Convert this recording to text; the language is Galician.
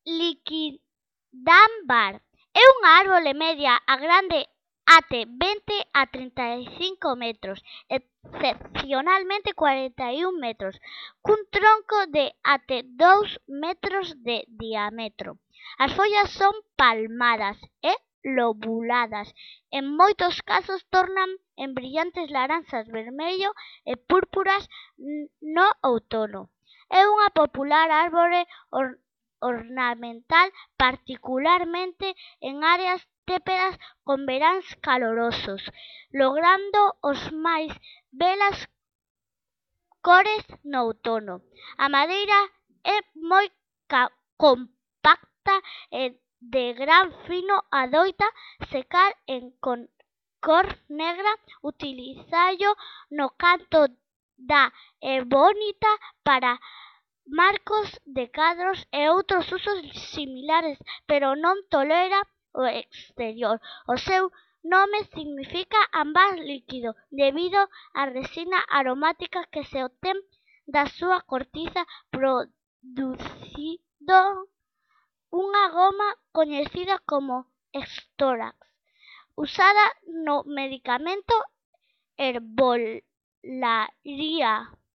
liquidambar é unha árbore media a grande até 20 a 35 metros, excepcionalmente 41 metros, cun tronco de até 2 metros de diámetro. As follas son palmadas e lobuladas. En moitos casos tornan en brillantes laranxas, vermello e púrpuras no outono. É unha popular árbore ornamental, particularmente en áreas tépedas con veráns calorosos, logrando os máis belas cores no outono. A madeira é moi compacta e de gran fino, adoita secar con cor negra, utilizalo no canto da ebonita para marcos de cadros e outros usos similares, pero non tolera o exterior. O seu nome significa ámbar líquido, debido á resina aromática que se obtén da súa cortiza, producindo unha goma coñecida como extórax, usada no medicamento, herbolaria